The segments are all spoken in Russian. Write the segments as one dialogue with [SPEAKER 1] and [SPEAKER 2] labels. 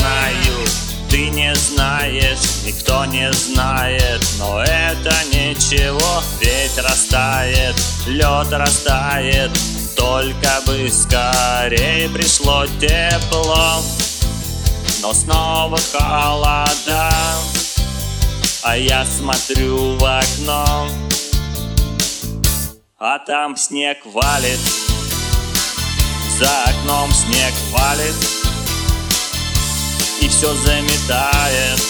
[SPEAKER 1] знаю, ты не знаешь, никто не знает, но это ничего, ведь растает, лед растает, только бы скорее пришло тепло. Но снова холода, а я смотрю в окно, а там снег валит, за окном снег валит, и все заметает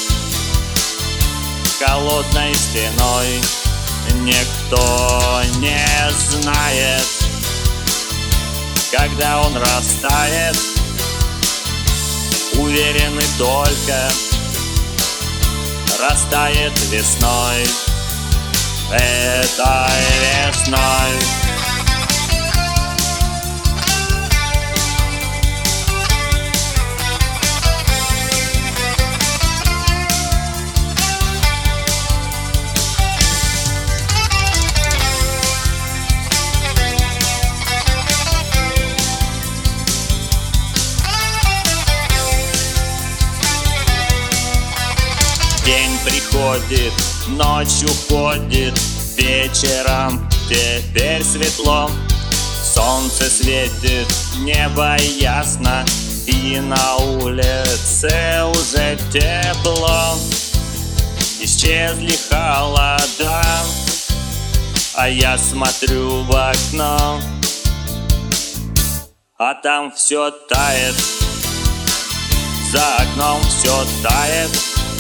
[SPEAKER 1] холодной стеной. Никто не знает, когда он растает, уверены только растает весной, этой весной. День приходит, ночь уходит, вечером теперь светло. Солнце светит, небо ясно, и на улице уже тепло. Исчезли холода, а я смотрю в окно, а там все тает, за окном все тает,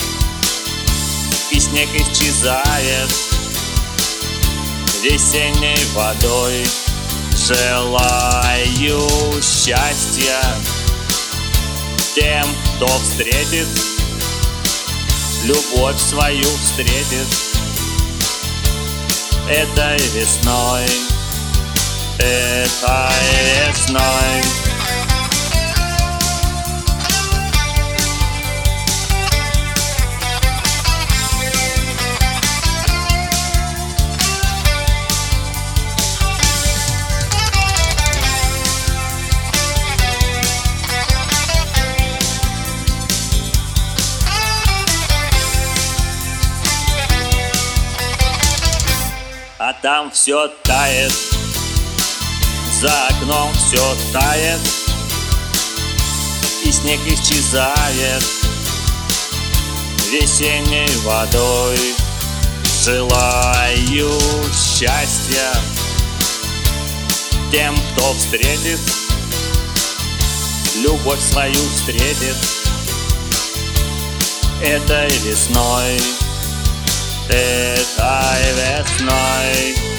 [SPEAKER 1] и снег исчезает весенней водой. Желаю счастья тем, кто встретит, любовь свою встретит этой весной, этой весной. А там все тает, за окном все тает, и снег исчезает весенней водой. Желаю счастья тем, кто встретит, любовь свою встретит этой весной, этой весной.